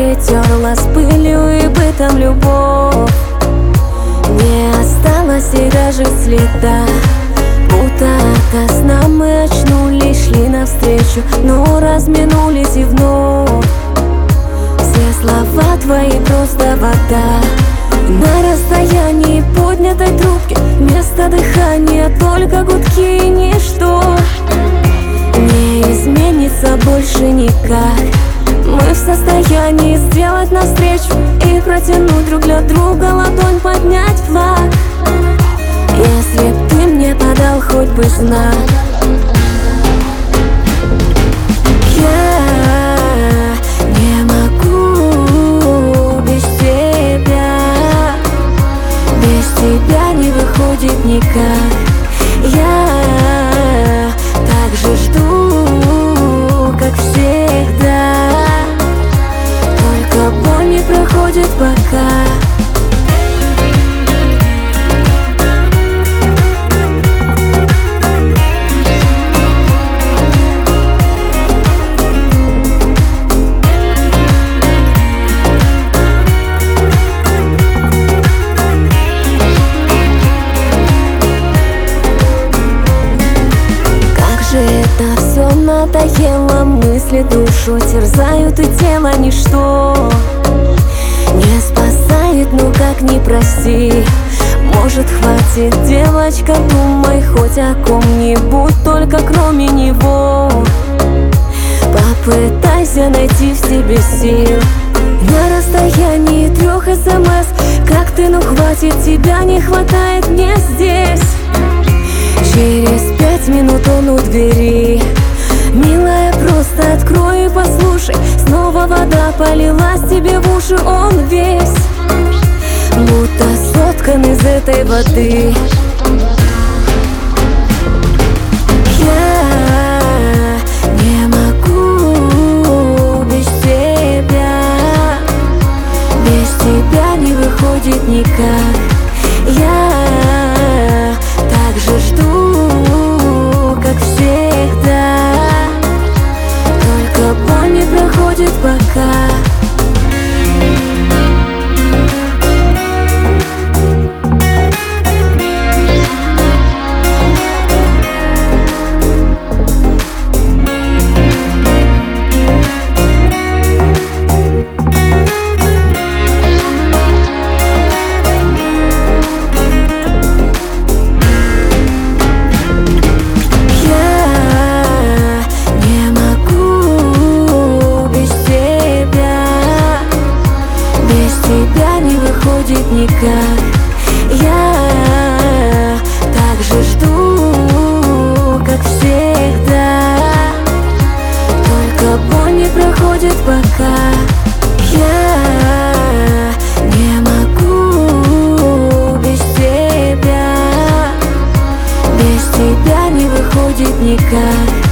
перетерлась пылью и бытом любовь. Не осталось и даже следа, будто ото сна мы очнулись, шли навстречу, но разминулись и вновь. Все слова твои просто вода, на расстоянии поднятой трубки, вместо дыхания только гудки и ничто. Не изменится больше никак. Мы в состоянии сделать навстречу и протянуть друг для друга ладонь, поднять флаг. Если б ты мне подал хоть бы знак. Я не могу без тебя, без тебя не выходит никак. Я также жду, как всегда, только боль не проходит пока. Это все надоело, мысли душу терзают и тело ничто не спасает, ну как не проси. Может хватит, девочка, думай хоть о ком-нибудь, только кроме него. Попытайся найти в себе сил на расстоянии 3 смс. Как ты, ну хватит, тебя не хватает мне здесь. Через 5 минут он у двери. Милая, просто открой и послушай. Снова вода полилась тебе в уши, он весь будто соткан из этой воды. Я не могу без тебя, без тебя не выходит никак. Я также жду, как всегда, только боль не проходит пока. Тебя не выходит никак. Я также жду, как всегда, только боль не проходит пока. Я не могу без тебя, без тебя не выходит никак.